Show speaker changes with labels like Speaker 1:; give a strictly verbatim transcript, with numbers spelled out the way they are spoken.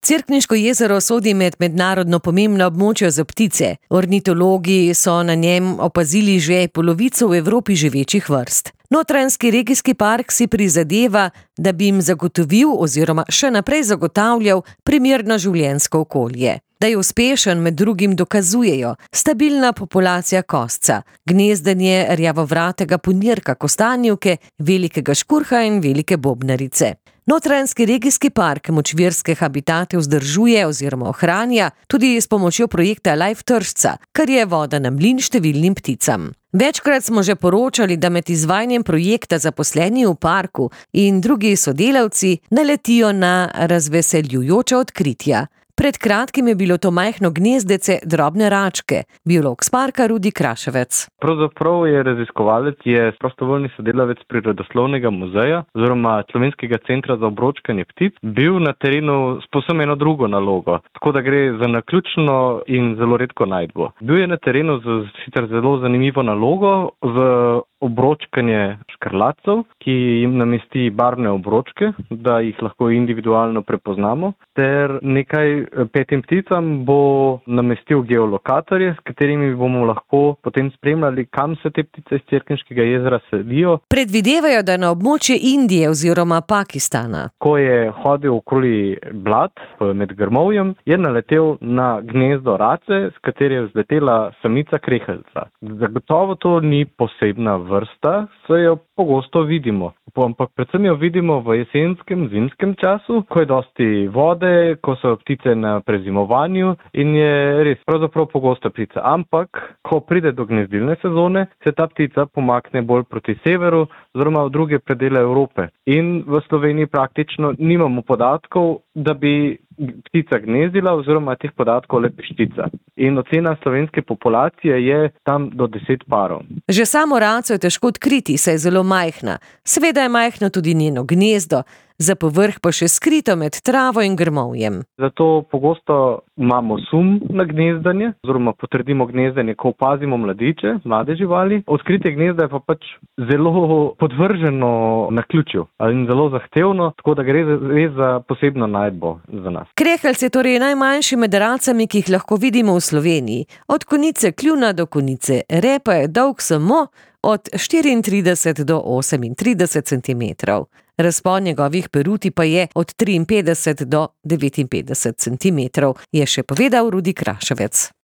Speaker 1: Cerkniško jezero sodi med mednarodno pomembna območja za ptice. Ornitologi so na njem opazili že polovico v Evropi živečih vrst. Notranjski regijski park si prizadeva, da bi jim zagotovil oziroma še naprej zagotavljal primerno življenjsko okolje. Da je uspešen, med drugim dokazujejo stabilna populacija kosca, gnezdenje rjavovratega ponirka kostanjevke, velikega škurha in velike bobnarice. Notranjski regijski park močvirske habitate vzdržuje oziroma ohranja tudi s pomočjo projekta Life Tržca, kar je voda na mlin številnim pticam. Večkrat smo že poročali, da med izvajanjem projekta zaposleni v parku in drugi sodelavci naletijo na razveseljujoča odkritja. Pred kratkim je bilo to majhno gnezdece drobne račke, biolog s parka Rudi Kraševec.
Speaker 2: Pravzaprav je raziskovalec, je prostovoljni sodelavec Prirodoslovnega muzeja oziroma Slovenskega centra za obročkanje ptic, bil na terenu s povsem eno drugo nalogo, tako da gre za naključno in zelo redko najdbo. Bil je na terenu z sicer zelo zanimivo nalogo v obročkanje škrlacov, ki jim namesti barvne obročke, da jih lahko individualno prepoznamo, ter nekaj petim pticam bo namestil geolokatorje, s katerimi bomo lahko potem spremljali, kam se te ptice iz Cerkniškega jezera selijo.
Speaker 1: Predvidevajo, da na območje Indije oziroma Pakistana.
Speaker 2: Ko je hodil okoli blat med grmovjem, je naletel na gnezdo race, s kateri je vzletela samica kreheljca. Zagotovo to ni posebna vrsta, saj jo pogosto vidimo. Ampak predvsem jo vidimo v jesenskem, zimskem času, ko je dosti vode, ko so ptice na prezimovanju in je res pravzaprav pogosta ptica. Ampak, ko pride do gnezdilne sezone, se ta ptica pomakne bolj proti severu, oziroma v druge predele Evrope. In v Sloveniji praktično nimamo podatkov, da bi ptica gnezdila, oziroma teh podatkov le peščica. In ocena slovenske populacije je tam do deset parov.
Speaker 1: Že samo raco je težko odkriti, saj je zelo majhna. Seveda je majhno tudi njeno gnezdo, za povrh pa še skrito med travo in grmovjem.
Speaker 2: Zato pogosto imamo sum na gnezdanje, oziroma potrdimo gnezdanje, ko opazimo mladiče, mlade živali. Odkritje gnezda je pa pač zelo podvrženo naključju in zelo zahtevno, tako da gre res za posebno najdbo za nas.
Speaker 1: Kreheljc je torej najmanjši med racami, ki jih lahko vidimo v Sloveniji. Od konice kljuna do konice repa je dolg samo od štiriintrideset do osemintrideset centimetrov. Razpon njegovih peruti pa je od triinpetdeset do devetinpetdeset centimetrov, je še povedal Rudi Kraševec.